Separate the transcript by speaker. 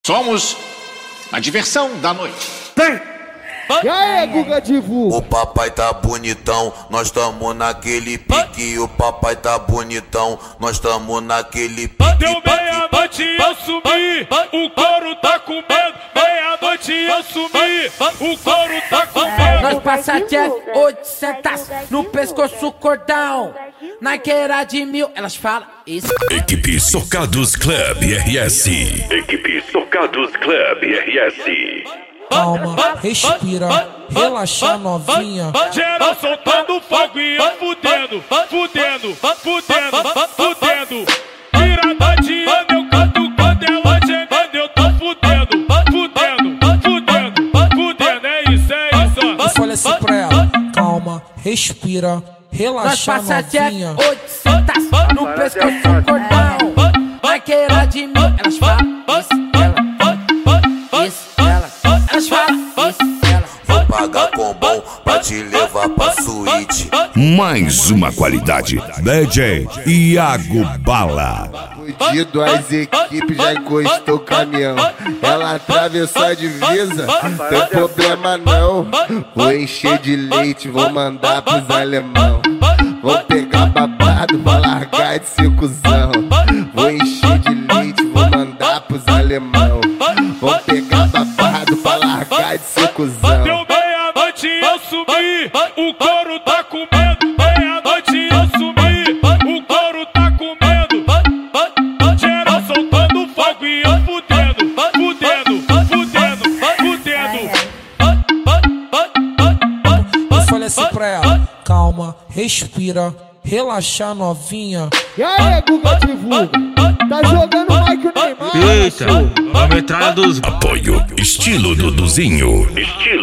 Speaker 1: Somos a diversão da noite.
Speaker 2: E aí, Guga Divu?
Speaker 3: O papai tá bonitão, nós tamo naquele pique. O papai tá bonitão, nós tamo naquele pique.
Speaker 4: Deu meia-noite e eu sumi, o couro tá com medo. Meia-noite e eu sumi, o couro tá com medo.
Speaker 5: Nós passa Jeff 800 no pescoço cordão. Nike era de 1000, elas falam isso.
Speaker 6: Equipe Socados Club RS. Equipe Socados Club RS.
Speaker 7: Calma, respira, relaxa novinha.
Speaker 4: Geral soltando fogo e eu fudendo, fudendo, fudendo, fudendo. Virada de ano eu canto quando ela gemendo, eu tô fudendo, fudendo, fudendo, fudendo. É isso,
Speaker 7: Eu falei assim pra ela, calma, respira, relaxa
Speaker 5: Nós passa
Speaker 7: novinha.
Speaker 5: Jeff 800 no pescoço cordão. Nike era de 1000, elas falam isso, elas falam isso,
Speaker 3: Vou pagar com bom pra te levar pra suíte.
Speaker 6: Mais uma qualidade. DJ Iago Bala.
Speaker 2: Fudido, as equipes já encostou o caminhão. Ela atravessou a divisa, tem problema não. Vou encher de leite, vou mandar pros alemão. Vou pegar babado, vou largar de ser cuzão. Vou encher de leite, vou mandar pros alemão. Vou pegar babado pra largar de ser cuzão.
Speaker 4: Deu meia-noite e eu sumi, o couro tá com medo. Meia-noite e eu sumi, o couro tá com medo. Geral soltando fogo e eu fudendo, fudendo, fudendo, fudendo.
Speaker 7: Eu falei assim pra ela, calma, respira, relaxa novinha.
Speaker 2: E aí, Guga Divu? Tá jogando Mike o Neymar?
Speaker 8: Eita, a metralha dos...
Speaker 6: Apoio estilo Duduzinho. Estilo